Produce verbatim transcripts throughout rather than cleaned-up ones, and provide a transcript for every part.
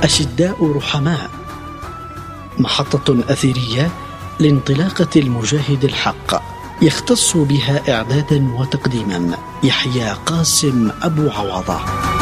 أشداء رحماء، محطة أثيرية لانطلاقة المجاهد الحق، يختص بها إعدادا وتقديما يحيى قاسم أبو عوضة.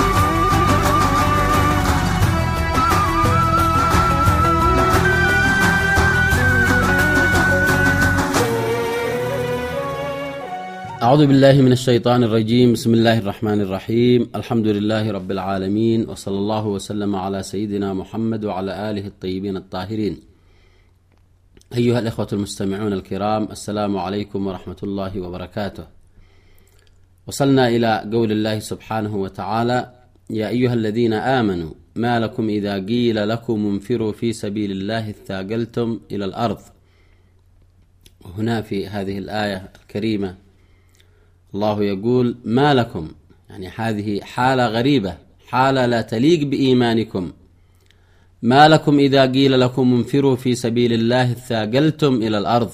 أعوذ بالله من الشيطان الرجيم. بسم الله الرحمن الرحيم. الحمد لله رب العالمين، وصلى الله وسلم على سيدنا محمد وعلى آله الطيبين الطاهرين. أيها الإخوة المستمعون الكرام، السلام عليكم ورحمة الله وبركاته. وصلنا إلى قول الله سبحانه وتعالى: يا أيها الذين آمنوا ما لكم إذا قيل لكم انفروا في سبيل الله اثاقلتم إلى الأرض. وهنا في هذه الآية الكريمة الله يقول ما لكم، يعني هذه حالة غريبة، حالة لا تليق بإيمانكم. ما لكم إذا قيل لكم انفروا في سبيل الله اثاقلتم إلى الأرض.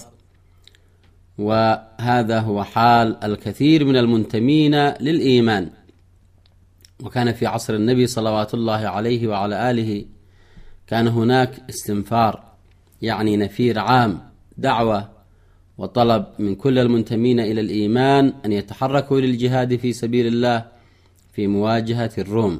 وهذا هو حال الكثير من المنتمين للإيمان. وكان في عصر النبي صلوات الله عليه وعلى آله كان هناك استنفار، يعني نفير عام، دعوة وطلب من كل المنتمين إلى الإيمان أن يتحركوا للجهاد في سبيل الله في مواجهة الروم.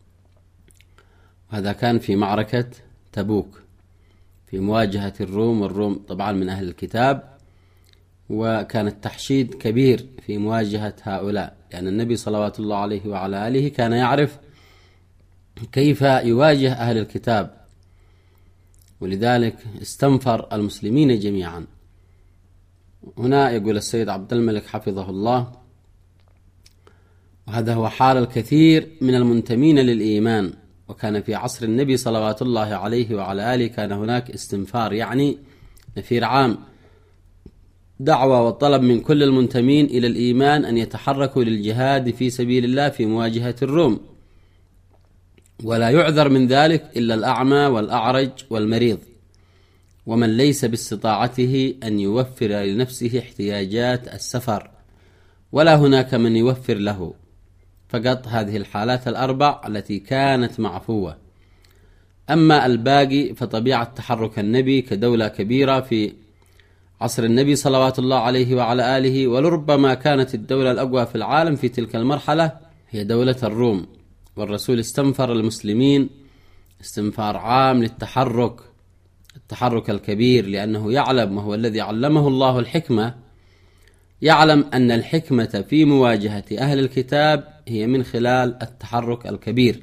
وهذا كان في معركة تبوك، في مواجهة الروم، والروم طبعا من أهل الكتاب، وكان التحشيد كبير في مواجهة هؤلاء، لأن النبي صلوات الله عليه وعلى آله كان يعرف كيف يواجه أهل الكتاب، ولذلك استنفر المسلمين جميعا. هنا يقول السيد عبد الملك حفظه الله: وهذا هو حال الكثير من المنتمين للإيمان. وكان في عصر النبي صلوات الله عليه وعلى آله كان هناك استنفار، يعني نفير عام، دعوة وطلب من كل المنتمين إلى الإيمان أن يتحركوا للجهاد في سبيل الله في مواجهة الروم. ولا يعذر من ذلك إلا الأعمى والأعرج والمريض، ومن ليس باستطاعته أن يوفر لنفسه احتياجات السفر، ولا هناك من يوفر له. فقط هذه الحالات الأربع التي كانت معفوة. أما الباقي فطبيعة تحرك النبي كدولة كبيرة في عصر النبي صلوات الله عليه وعلى آله، ولربما كانت الدولة الأقوى في العالم في تلك المرحلة هي دولة الروم. والرسول استنفر المسلمين استنفار عام للتحرك، التحرك الكبير، لأنه يعلم، وهو الذي علمه الله الحكمة، يعلم أن الحكمة في مواجهة أهل الكتاب هي من خلال التحرك الكبير.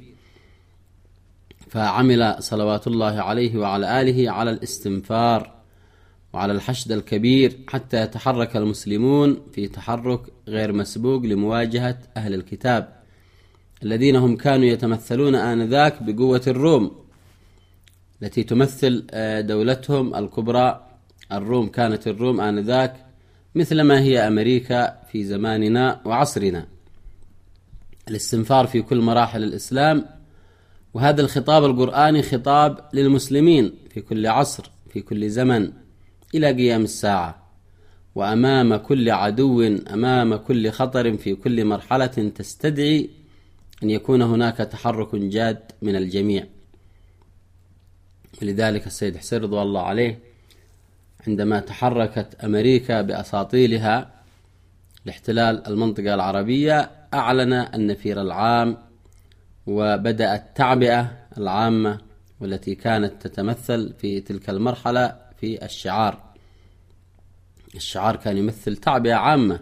فعمل صلوات الله عليه وعلى آله على الاستنفار وعلى الحشد الكبير حتى يتحرك المسلمون في تحرك غير مسبوق لمواجهة أهل الكتاب، الذين هم كانوا يتمثلون آنذاك بقوة الروم التي تمثل دولتهم الكبرى. الروم كانت الروم آنذاك مثلما هي أمريكا في زماننا وعصرنا. الاستنفار في كل مراحل الإسلام، وهذا الخطاب القرآني خطاب للمسلمين في كل عصر في كل زمن إلى قيام الساعة، وأمام كل عدو، أمام كل خطر في كل مرحلة تستدعي أن يكون هناك تحرك جاد من الجميع. ولذلك السيد حسين رضوان الله عليه عندما تحركت أمريكا بأساطيلها لاحتلال المنطقة العربية أعلن النفير العام، وبدأ التعبئة العامة، والتي كانت تتمثل في تلك المرحلة في الشعار. الشعار كان يمثل تعبئة عامة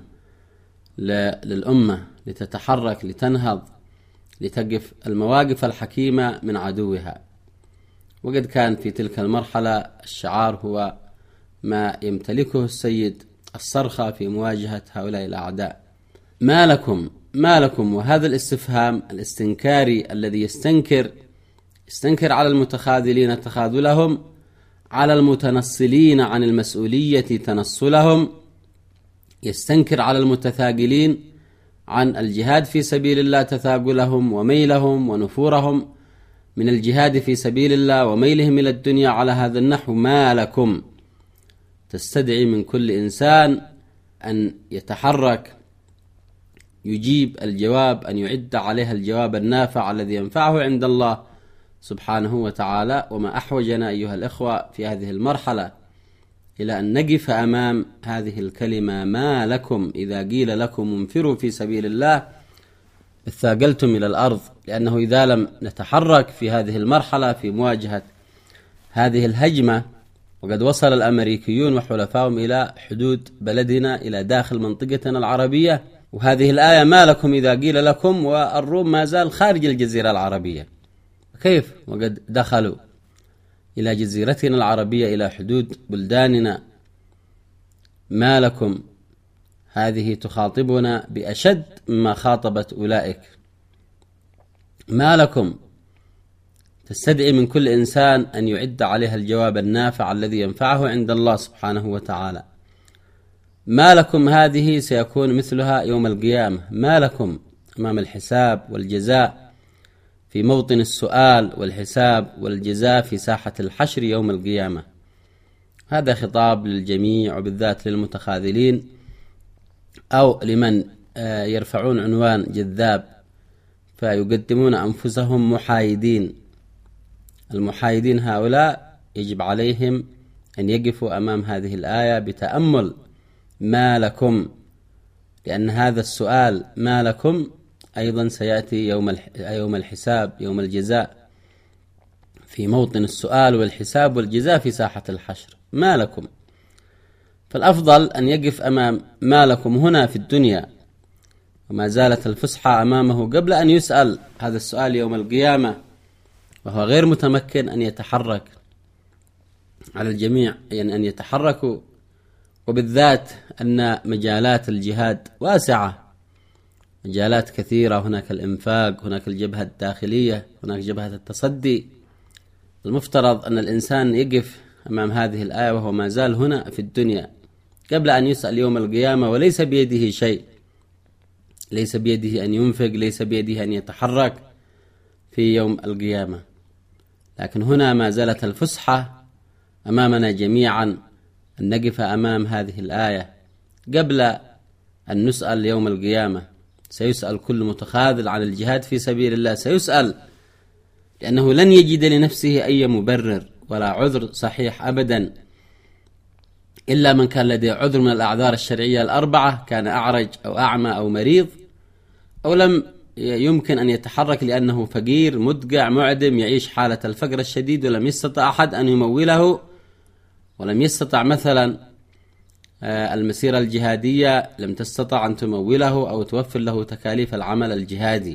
للأمة لتتحرك، لتنهض، لتقف المواقف الحكيمة من عدوها. وقد كان في تلك المرحلة الشعار هو ما يمتلكه السيد الصرخة في مواجهة هؤلاء الأعداء. ما لكم ما لكم وهذا الاستفهام الاستنكاري الذي يستنكر يستنكر على المتخاذلين تخاذلهم، على المتنصلين عن المسؤولية تنصلهم، يستنكر على المتثاقلين عن الجهاد في سبيل الله تثاقلهم وميلهم ونفورهم من الجهاد في سبيل الله وميلهم إلى الدنيا على هذا النحو. ما لكم تستدعي من كل إنسان أن يتحرك، يجيب الجواب، أن يعد عليها الجواب النافع الذي ينفعه عند الله سبحانه وتعالى. وما أحوجنا أيها الإخوة في هذه المرحلة إلى أن نقف أمام هذه الكلمة: ما لكم إذا قيل لكم انفروا في سبيل الله اثاقلتم إلى الأرض. لأنه إذا لم نتحرك في هذه المرحلة في مواجهة هذه الهجمة، وقد وصل الأمريكيون وحلفائهم إلى حدود بلدنا، إلى داخل منطقتنا العربية، وهذه الآية ما لكم إذا قيل لكم، والروم ما زال خارج الجزيرة العربية، كيف وقد دخلوا إلى جزيرتنا العربية، إلى حدود بلداننا؟ ما لكم هذه تخاطبنا بأشد مما خاطبت أولئك. ما لكم تستدعي من كل إنسان أن يعد عليها الجواب النافع الذي ينفعه عند الله سبحانه وتعالى. ما لكم هذه سيكون مثلها يوم القيامة. ما لكم أمام الحساب والجزاء، في موطن السؤال والحساب والجزاء في ساحة الحشر يوم القيامة. هذا خطاب للجميع، وبالذات للمتخاذلين أو لمن يرفعون عنوان جذاب فيقدمون أنفسهم محايدين. المحايدين هؤلاء يجب عليهم أن يقفوا أمام هذه الآية بتأمل. ما لكم، لأن هذا السؤال ما لكم أيضا سيأتي يوم يوم الحساب، يوم الجزاء، في موطن السؤال والحساب والجزاء في ساحة الحشر. ما لكم، فالأفضل أن يقف أمام ما لكم هنا في الدنيا، وما زالت الفسحة أمامه قبل أن يسأل هذا السؤال يوم القيامة، وهو غير متمكن أن يتحرك. على الجميع يعني أن يتحركوا، وبالذات أن مجالات الجهاد واسعة، مجالات كثيرة. هناك الإنفاق، هناك الجبهة الداخلية، هناك جبهة التصدي. المفترض أن الإنسان يقف أمام هذه الآية وهو ما زال هنا في الدنيا قبل أن يسأل يوم القيامة، وليس بيده شيء، ليس بيده أن ينفق، ليس بيده أن يتحرك في يوم القيامة. لكن هنا ما زالت الفسحة أمامنا جميعا أن نقف أمام هذه الآية قبل أن نسأل يوم القيامة. سيسأل كل متخاذل عن الجهاد في سبيل الله، سيسأل، لأنه لن يجد لنفسه أي مبرر ولا عذر صحيح أبدا، إلا من كان لديه عذر من الأعذار الشرعية الأربعة، كان أعرج أو أعمى أو مريض، أو لم يمكن أن يتحرك لأنه فقير مدقع معدم يعيش حالة الفقر الشديد، ولم يستطع أحد أن يموله، ولم يستطع مثلا المسيرة الجهادية لم تستطع أن تموله أو توفر له تكاليف العمل الجهادي.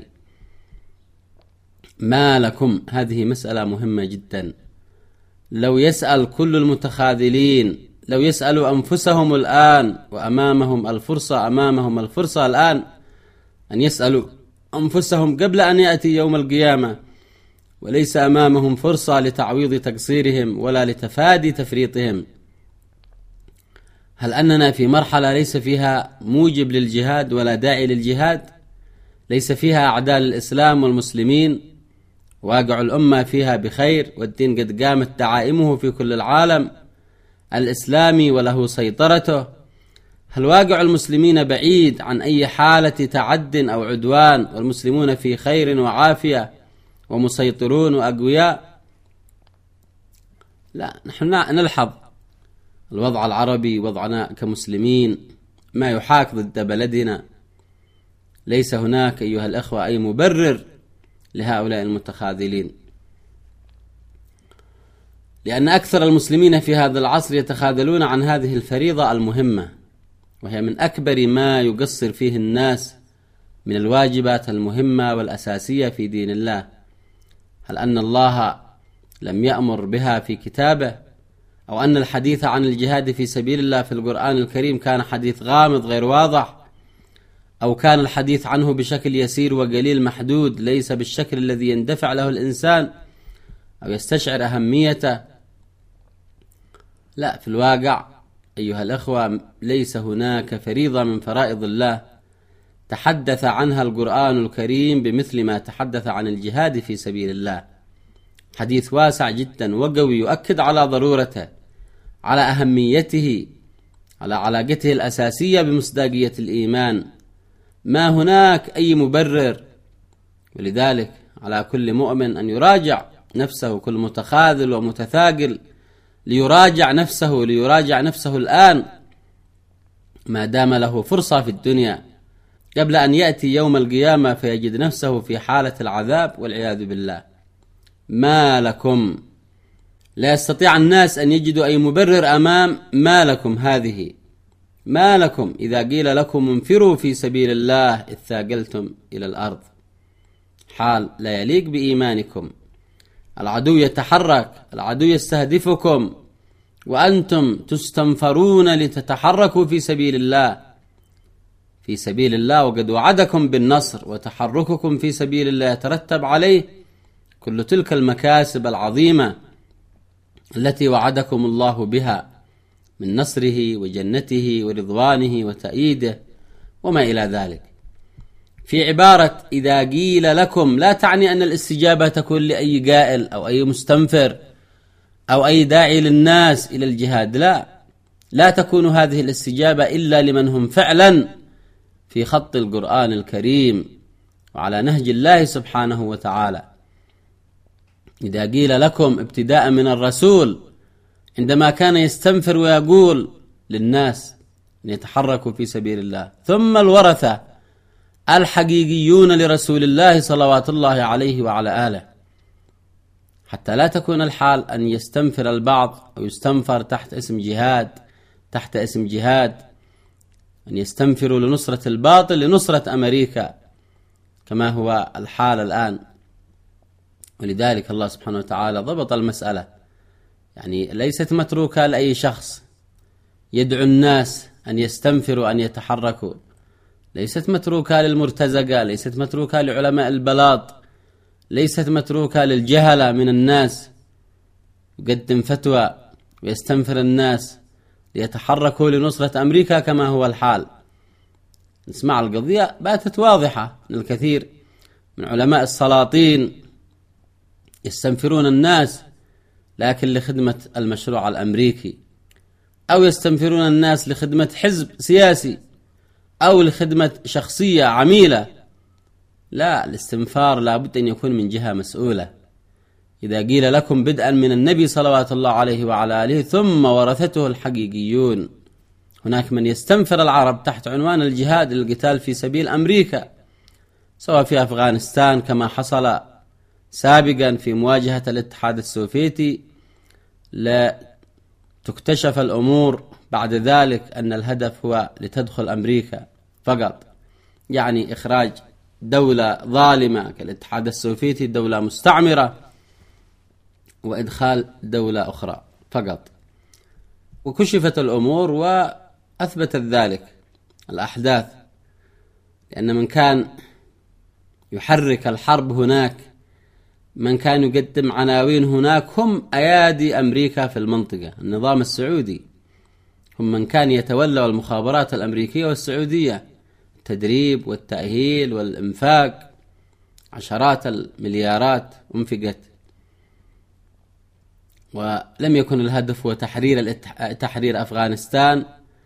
ما لكم هذه مسألة مهمة جدا. لو يسأل كل المتخاذلين، لو يسألوا أنفسهم الآن وأمامهم الفرصة، أمامهم الفرصة الآن أن يسألوا أنفسهم قبل أن يأتي يوم القيامة، وليس أمامهم فرصة لتعويض تقصيرهم ولا لتفادي تفريطهم. هل أننا في مرحلة ليس فيها موجب للجهاد ولا داعي للجهاد؟ ليس فيها أعداء الإسلام والمسلمين، واقع الأمة فيها بخير، والدين قد قامت دعائمه في كل العالم الإسلامي وله سيطرته؟ هل واقع المسلمين بعيد عن أي حالة تعد أو عدوان، والمسلمون في خير وعافية ومسيطرون وأقوياء؟ لا، نحن نلحظ الوضع العربي، وضعنا كمسلمين ما يحاك ضد بلدنا. ليس هناك أيها الأخوة أي مبرر لهؤلاء المتخاذلين، لأن أكثر المسلمين في هذا العصر يتخاذلون عن هذه الفريضة المهمة، وهي من أكبر ما يقصر فيه الناس من الواجبات المهمة والأساسية في دين الله. هل أن الله لم يأمر بها في كتابه؟ أو أن الحديث عن الجهاد في سبيل الله في القرآن الكريم كان حديث غامض غير واضح؟ أو كان الحديث عنه بشكل يسير وقليل محدود، ليس بالشكل الذي يندفع له الإنسان أو يستشعر أهميته؟ لا، في الواقع أيها الأخوة ليس هناك فريضة من فرائض الله تحدث عنها القرآن الكريم بمثل ما تحدث عن الجهاد في سبيل الله. حديث واسع جدا وقوي يؤكد على ضرورته، على أهميته، على علاقته الأساسية بمصداقية الإيمان. ما هناك أي مبرر، ولذلك على كل مؤمن أن يراجع نفسه، كل متخاذل ومتثاقل ليراجع نفسه ليراجع نفسه الآن ما دام له فرصة في الدنيا، قبل أن يأتي يوم القيامة فيجد نفسه في حالة العذاب والعياذ بالله. ما لكم، لا يستطيع الناس أن يجدوا أي مبرر أمام ما لكم هذه. ما لكم إذا قيل لكم انفروا في سبيل الله إذ ثاقلتم إلى الأرض، حال لا يليق بإيمانكم. العدو يتحرك، العدو يستهدفكم، وأنتم تستنفرون لتتحركوا في سبيل الله في سبيل الله وقد وعدكم بالنصر، وتحرككم في سبيل الله يترتب عليه كل تلك المكاسب العظيمة التي وعدكم الله بها من نصره وجنته ورضوانه وتأييده وما إلى ذلك. في عبارة إذا قيل لكم لا تعني أن الاستجابة تكون لأي قائل أو أي مستنفر أو أي داعي للناس إلى الجهاد، لا لا تكون هذه الاستجابة إلا لمن هم فعلا في خط القرآن الكريم وعلى نهج الله سبحانه وتعالى. إذا قيل لكم ابتداء من الرسول عندما كان يستنفر ويقول للناس أن يتحركوا في سبيل الله، ثم الورثة الحقيقيون لرسول الله صلوات الله عليه وعلى آله، حتى لا تكون الحال أن يستنفر البعض أو يستنفر تحت اسم جهاد تحت اسم جهاد أن يستنفروا لنصرة الباطل لنصرة أمريكا كما هو الحال الآن. ولذلك الله سبحانه وتعالى ضبط المسألة، يعني ليست متروكة لأي شخص يدعو الناس أن يستنفروا أن يتحركوا، ليست متروكة للمرتزقة، ليست متروكة لعلماء البلاط، ليست متروكة للجهلة من الناس يقدم فتوى ويستنفر الناس ليتحركوا لنصرة أمريكا كما هو الحال. نسمع القضية باتت واضحة، الكثير من علماء السلاطين يستنفرون الناس لكن لخدمة المشروع الأمريكي، أو يستنفرون الناس لخدمة حزب سياسي أو لخدمة شخصية عميلة. لا، الاستنفار لابد أن يكون من جهة مسؤولة. إذا قيل لكم بدءا من النبي صلوات الله عليه وعلى آله ثم ورثته الحقيقيون، هناك من يستنفر العرب تحت عنوان الجهاد للقتال في سبيل أمريكا، سواء في أفغانستان كما حصل سابقا في مواجهة الاتحاد السوفيتي، لا تكتشف الأمور بعد ذلك أن الهدف هو لتدخل أمريكا فقط، يعني إخراج دولة ظالمة كالاتحاد السوفيتي، دولة مستعمرة، وإدخال دولة أخرى فقط. وكشفت الأمور وأثبتت ذلك الأحداث، لأن من كان يحرك الحرب هناك، من كان يقدم عناوين هناك، هم أيادي أمريكا في المنطقة، النظام السعودي، هم من كان يتولى المخابرات الأمريكية والسعودية، التدريب والتأهيل والإنفاق، عشرات المليارات أنفقت. ولم يكن الهدف هو تحرير الاتح... تحرير أفغانستان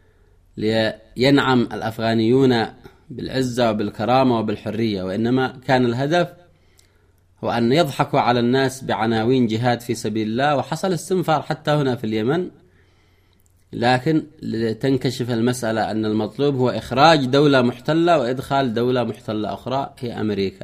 لينعم الأفغانيون بالعزة وبالكرامة وبالحرية، وإنما كان الهدف هو أن يضحكوا على الناس بعناوين جهاد في سبيل الله. وحصل استنفار حتى هنا في اليمن، لكن لتنكشف المسألة أن المطلوب هو إخراج دولة محتلة وإدخال دولة محتلة أخرى هي أمريكا.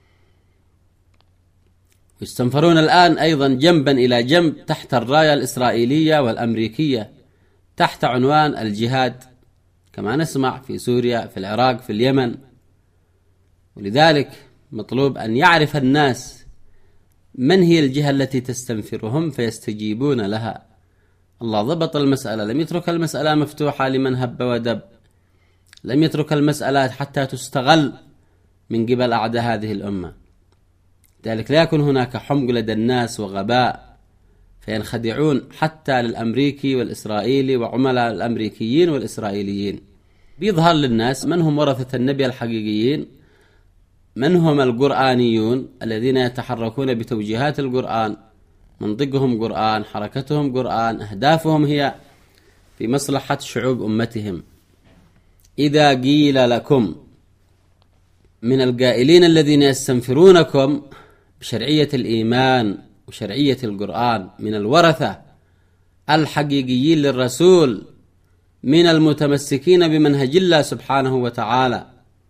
يستنفرون الآن أيضا جنبا إلى جنب تحت الراية الإسرائيلية والأمريكية تحت عنوان الجهاد، كما نسمع في سوريا، في العراق، في اليمن. ولذلك مطلوب أن يعرف الناس من هي الجهة التي تستنفرهم فيستجيبون لها. الله ضبط المسألة، لم يترك المسألة مفتوحة لمن هب ودب، لم يترك المسألة حتى تستغل من قبل أعداء هذه الأمة. ذلك لا يكون هناك حمق لدى الناس وغباء فينخدعون حتى للأمريكي والإسرائيلي وعملاء الأمريكيين والإسرائيليين. بيظهر للناس من هم ورثة النبي الحقيقيين، من هم القرآنيون الذين يتحركون بتوجيهات القرآن، منطقهم قرآن، حركتهم قرآن، أهدافهم هي في مصلحة شعوب أمتهم. إذا قيل لكم من القائلين الذين يستنفرونكم بشرعية الإيمان وشرعية القرآن من الورثة الحقيقيين للرسول من المتمسكين بمنهج الله سبحانه وتعالى.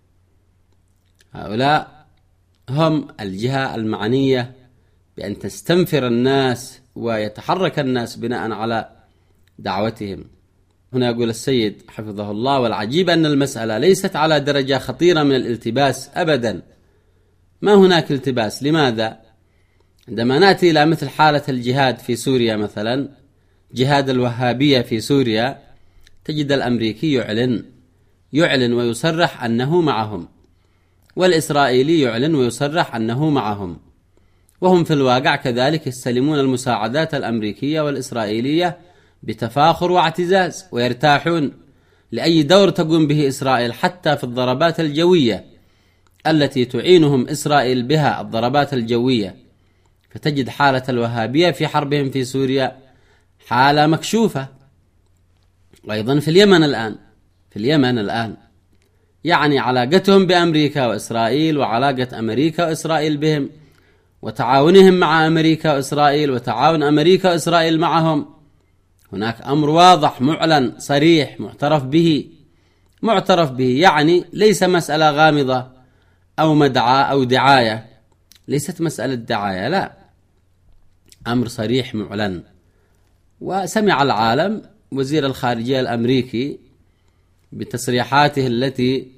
هؤلاء هم الجهة المعنية بأن تستنفر الناس ويتحرك الناس بناء على دعوتهم. هنا يقول السيد حفظه الله: والعجيب أن المسألة ليست على درجة خطيرة من الالتباس أبدا، ما هناك التباس. لماذا؟ عندما نأتي إلى مثل حالة الجهاد في سوريا مثلا، جهاد الوهابية في سوريا، تجد الأمريكي يعلن يعلن ويصرح أنه معهم، والإسرائيلي يعلن ويصرح أنه معهم، وهم في الواقع كذلك يستلمون المساعدات الأمريكية والإسرائيلية بتفاخر واعتزاز، ويرتاحون لأي دور تقوم به إسرائيل حتى في الضربات الجوية التي تعينهم إسرائيل بها، الضربات الجوية. فتجد حالة الوهابية في حربهم في سوريا حالة مكشوفة. وأيضا في اليمن الآن في اليمن الآن يعني علاقتهم بأمريكا وإسرائيل، وعلاقة أمريكا وإسرائيل بهم، وتعاونهم مع أمريكا وإسرائيل، وتعاون أمريكا وإسرائيل معهم. هناك أمر واضح معلن صريح معترف به معترف به يعني ليس مسألة غامضة أو مدعاة أو دعاية، ليست مسألة دعاية، لا، أمر صريح معلن. وسمع العالم وزير الخارجية الأمريكي بتصريحاته التي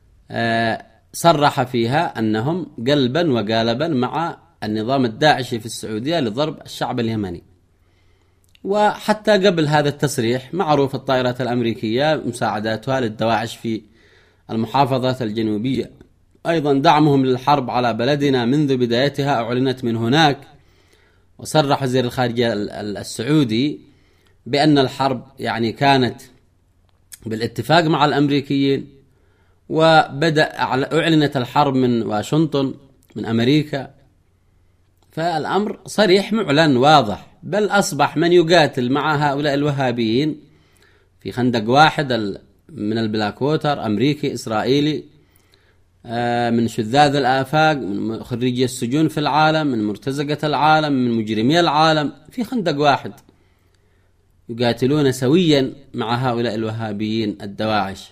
صرح فيها أنهم قلبا وقالبا مع النظام الداعشي في السعودية لضرب الشعب اليمني. وحتى قبل هذا التصريح معروف الطائرات الأمريكية مساعداتها للدواعش في المحافظات الجنوبية، أيضا دعمهم للحرب على بلدنا منذ بدايتها أعلنت من هناك. وصرح وزير الخارجية السعودي بأن الحرب يعني كانت بالاتفاق مع الأمريكيين، وبدأ أعلنت الحرب من واشنطن من أمريكا. فالأمر صريح معلن واضح، بل أصبح من يقاتل مع هؤلاء الوهابيين في خندق واحد من البلاك ووتر أمريكي إسرائيلي، من شذاذ الآفاق، من خريجي السجون في العالم، من مرتزقة العالم، من مجرمي العالم، في خندق واحد يقاتلون سويا مع هؤلاء الوهابيين الدواعش.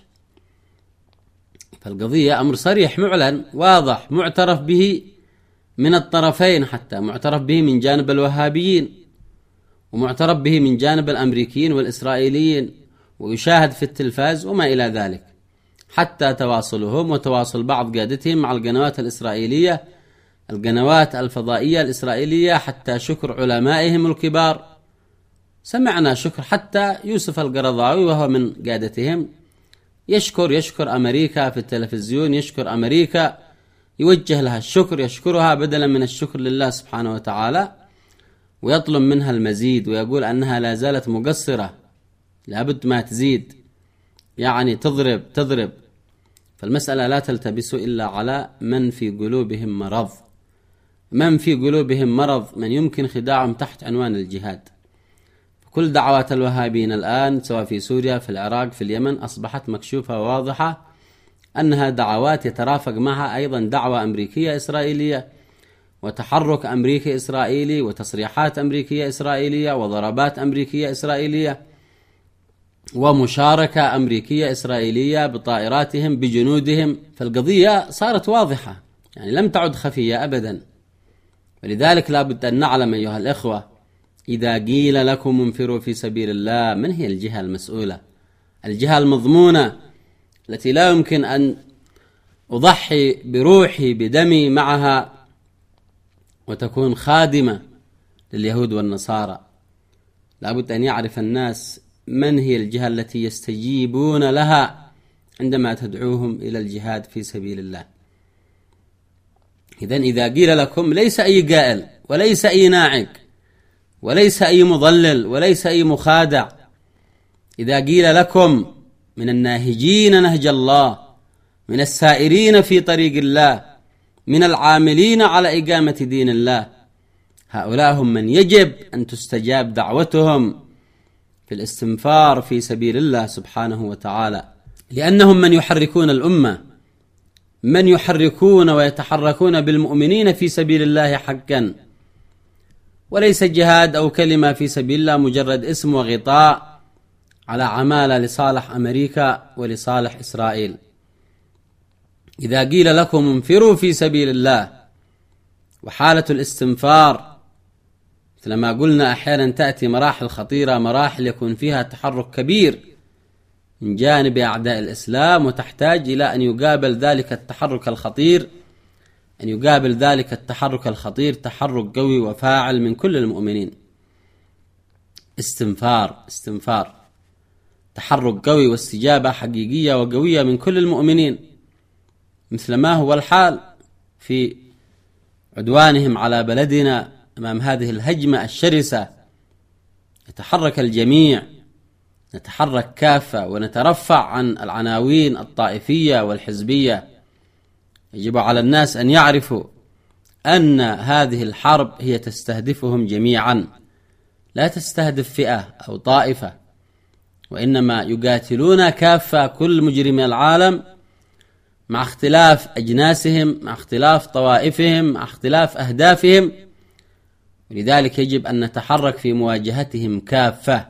فالقضية أمر صريح معلن واضح معترف به من الطرفين، حتى معترف به من جانب الوهابيين ومعترف به من جانب الأمريكيين والإسرائيليين، ويشاهد في التلفاز وما إلى ذلك، حتى تواصلهم وتواصل بعض قادتهم مع القنوات الإسرائيلية القنوات الفضائية الإسرائيلية، حتى شكر علمائهم الكبار. سمعنا شكر حتى يوسف القرضاوي وهو من قادتهم يشكر يشكر أمريكا في التلفزيون، يشكر أمريكا، يوجه لها الشكر، يشكرها بدلا من الشكر لله سبحانه وتعالى، ويطلب منها المزيد، ويقول أنها لا زالت مقصرة، لابد ما تزيد، يعني تضرب تضرب. فالمسألة لا تلتبس إلا على من في قلوبهم مرض، من في قلوبهم مرض، من يمكن خداعهم تحت عنوان الجهاد. كل دعوات الوهابيين الآن سواء في سوريا، في العراق، في اليمن، أصبحت مكشوفة وواضحة أنها دعوات يترافق معها أيضا دعوة أمريكية إسرائيلية، وتحرك أمريكي إسرائيلي، وتصريحات أمريكية إسرائيلية، وضربات أمريكية إسرائيلية، ومشاركة أمريكية إسرائيلية بطائراتهم بجنودهم. فالقضية صارت واضحة، يعني لم تعد خفية أبدا. ولذلك لابد أن نعلم أيها الإخوة، إذا قيل لكم انفروا في سبيل الله، من هي الجهة المسؤولة؟ الجهة المضمونة التي لا يمكن أن أضحي بروحي بدمي معها وتكون خادمة لليهود والنصارى. لابد أن يعرف الناس من هي الجهة التي يستجيبون لها عندما تدعوهم إلى الجهاد في سبيل الله. إذن إذا قيل لكم، ليس أي قائل وليس أي ناعق وليس أي مضلل وليس أي مخادع، إذا قيل لكم من الناهجين نهج الله، من السائرين في طريق الله، من العاملين على إقامة دين الله، هؤلاء هم من يجب أن تستجاب دعوتهم في الاستنفار في سبيل الله سبحانه وتعالى، لأنهم من يحركون الأمة، من يحركون ويتحركون بالمؤمنين في سبيل الله حقا. وليس جهاد أو كلمة في سبيل الله مجرد اسم وغطاء على عمالة لصالح أمريكا ولصالح إسرائيل. إذا قيل لكم انفروا في سبيل الله، وحالة الاستنفار مثل ما قلنا أحيانا تأتي مراحل خطيرة، مراحل يكون فيها تحرك كبير من جانب أعداء الإسلام، وتحتاج إلى أن يقابل ذلك التحرك الخطير أن يقابل ذلك التحرك الخطير تحرك قوي وفاعل من كل المؤمنين. استنفار استنفار تحرك قوي واستجابة حقيقية وقوية من كل المؤمنين، مثل ما هو الحال في عدوانهم على بلدنا أمام هذه الهجمة الشرسة. يتحرك الجميع، نتحرك كافة ونترفع عن العناوين الطائفية والحزبية. يجب على الناس أن يعرفوا أن هذه الحرب هي تستهدفهم جميعا، لا تستهدف فئة أو طائفة، وإنما يقاتلون كافة كل مجرمي العالم مع اختلاف أجناسهم، مع اختلاف طوائفهم، مع اختلاف أهدافهم، ولذلك يجب أن نتحرك في مواجهتهم كافة،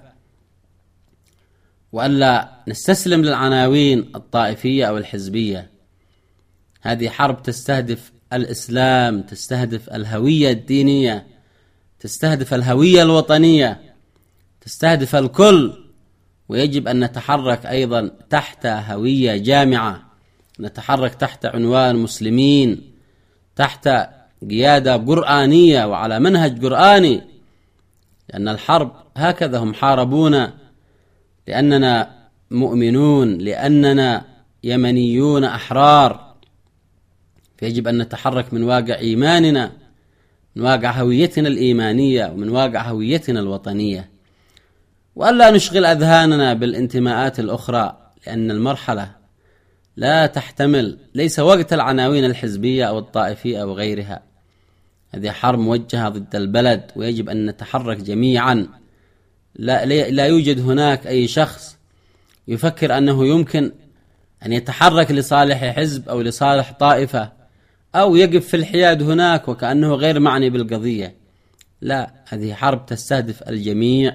وألا نستسلم للعناوين الطائفية أو الحزبية. هذه حرب تستهدف الإسلام، تستهدف الهوية الدينية، تستهدف الهوية الوطنية، تستهدف الكل، ويجب أن نتحرك أيضا تحت هوية جامعة، نتحرك تحت عنوان مسلمين، تحت قيادة قرآنية وعلى منهج قرآني، لأن الحرب هكذا هم حاربونا، لأننا مؤمنون، لأننا يمنيون أحرار، فيجب أن نتحرك من واقع إيماننا، من واقع هويتنا الإيمانية، ومن واقع هويتنا الوطنية، وألا نشغل أذهاننا بالانتماءات الأخرى، لأن المرحلة لا تحتمل، ليس وقت العناوين الحزبية أو الطائفية أو غيرها. هذه حرب موجهة ضد البلد، ويجب أن نتحرك جميعا. لا, لا يوجد هناك أي شخص يفكر أنه يمكن أن يتحرك لصالح حزب أو لصالح طائفة، أو يقف في الحياد هناك وكأنه غير معني بالقضية. لا، هذه حرب تستهدف الجميع،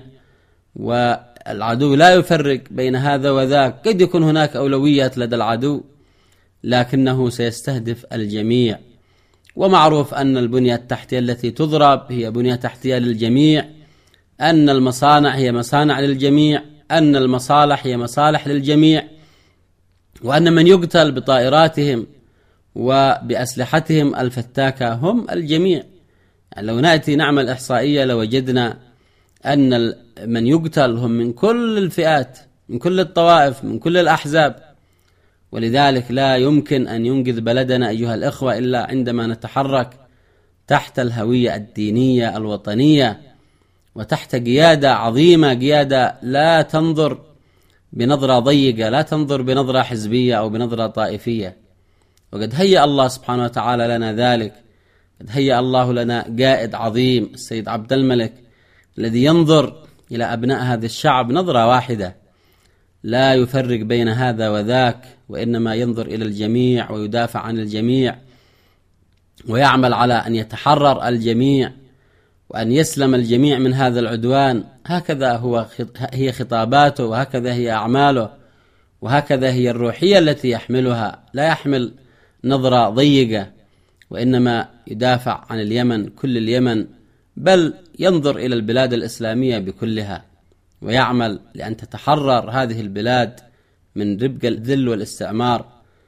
والعدو لا يفرق بين هذا وذاك. قد يكون هناك أولويات لدى العدو، لكنه سيستهدف الجميع. ومعروف أن البنية التحتية التي تضرب هي بنية تحتية للجميع، أن المصانع هي مصانع للجميع، أن المصالح هي مصالح للجميع، وأن من يقتل بطائراتهم وبأسلحتهم الفتاكة هم الجميع. يعني لو نأتي نعمل إحصائية لوجدنا أن من يقتل هم من كل الفئات، من كل الطوائف، من كل الأحزاب. ولذلك لا يمكن أن ينقذ بلدنا أيها الإخوة إلا عندما نتحرك تحت الهوية الدينية الوطنية، وتحت قيادة عظيمة، قيادة لا تنظر بنظرة ضيقة، لا تنظر بنظرة حزبية أو بنظرة طائفية. وقد هيأ الله سبحانه وتعالى لنا ذلك، قد هيأ الله لنا قائد عظيم السيد عبد الملك، الذي ينظر إلى أبناء هذا الشعب نظرة واحدة، لا يفرق بين هذا وذاك، وإنما ينظر إلى الجميع ويدافع عن الجميع، ويعمل على أن يتحرر الجميع وأن يسلم الجميع من هذا العدوان. هكذا هو هي خطاباته، وهكذا هي أعماله، وهكذا هي الروحية التي يحملها. لا يحمل نظرة ضيقة، وإنما يدافع عن اليمن، كل اليمن، بل ينظر إلى البلاد الإسلامية بكلها، ويعمل لأن تتحرر هذه البلاد من ربق الذل والاستعمار،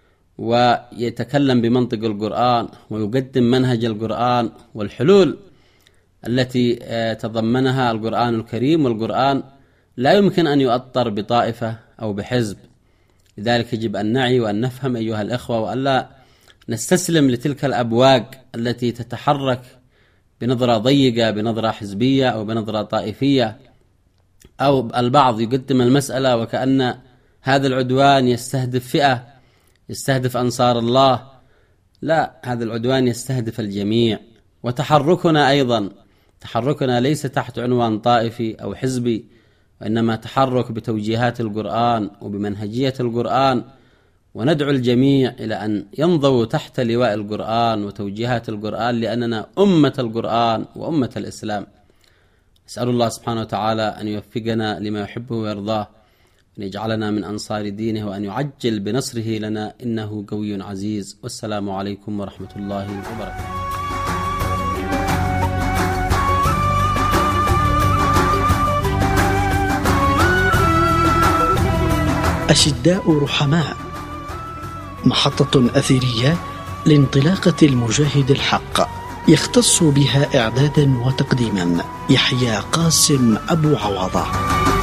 ويتكلم بمنطق القرآن، ويقدم منهج القرآن والحلول التي تضمنها القرآن الكريم. والقرآن لا يمكن أن يؤطر بطائفة أو بحزب. لذلك يجب أن نعي وأن نفهم أيها الإخوة، وألا نستسلم لتلك الأبواق التي تتحرك بنظرة ضيقة، بنظرة حزبية أو بنظرة طائفية، أو البعض يقدم المسألة وكأن هذا العدوان يستهدف فئة، يستهدف أنصار الله. لا، هذا العدوان يستهدف الجميع. وتحركنا أيضا، تحركنا ليس تحت عنوان طائفي أو حزبي، وإنما تحرك بتوجيهات القرآن وبمنهجية القرآن، وندعو الجميع إلى أن ينضووا تحت لواء القرآن وتوجيهات القرآن، لأننا أمة القرآن وأمة الإسلام. أسأل الله سبحانه وتعالى أن يوفقنا لما يحبه ويرضاه، أن يجعلنا من أنصار دينه، وأن يعجل بنصره لنا إنه قوي عزيز. والسلام عليكم ورحمة الله وبركاته. أشداء رحماء، محطة أثيرية لانطلاقة المجاهد الحق، يختص بها إعدادا وتقديما يحيى قاسم أبو عوضة.